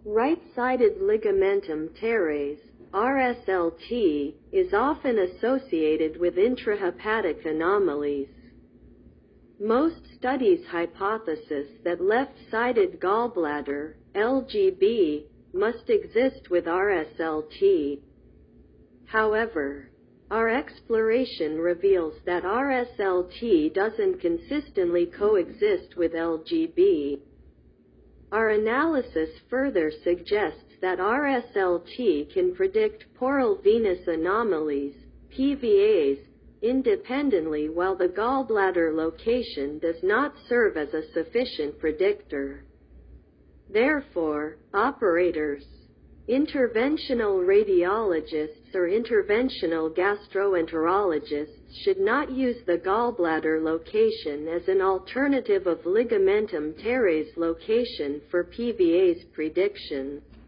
Right-sided ligamentum teres, RSLT, is often associated with intrahepatic anomalies. Most studies hypothesis that left-sided gallbladder, LGB, must exist with RSLT. However, our exploration reveals that RSLT doesn't consistently coexist with LGB. Our analysis further suggests that RSLT can predict portal venous anomalies, PVAs, independently, while the gallbladder location does not serve as a sufficient predictor. Therefore, operators, interventional radiologists or interventional gastroenterologists should not use the gallbladder location as an alternative of ligamentum teres location for PVA's prediction.